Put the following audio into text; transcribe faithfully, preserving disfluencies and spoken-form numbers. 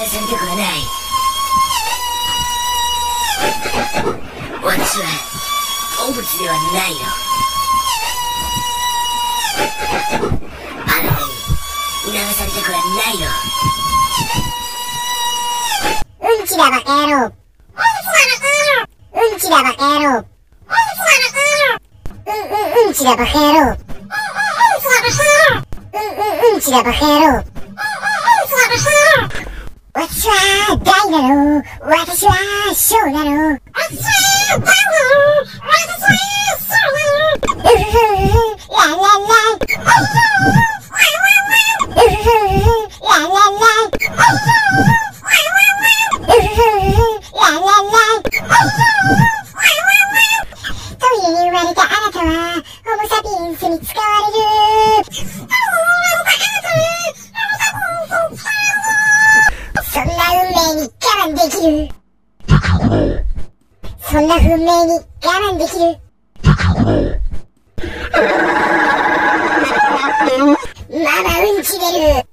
流されたくはない。私は動物ではないよ。あなたに流されたくはないよ。 うんちだバカ野郎。うんちだバカ野郎。うんうんうんちだバカ野郎。うんうんうんちだバカ野郎。私は大なの。私は小なの。私は大なの。私は小なの。うふふふラララ。うふふふラララ。うふふふラララ。トイレに生まれたあなたはホモサピエンスに使われる。そんな運命に我慢できる。そんな運命に我慢できる。ママうんち出る。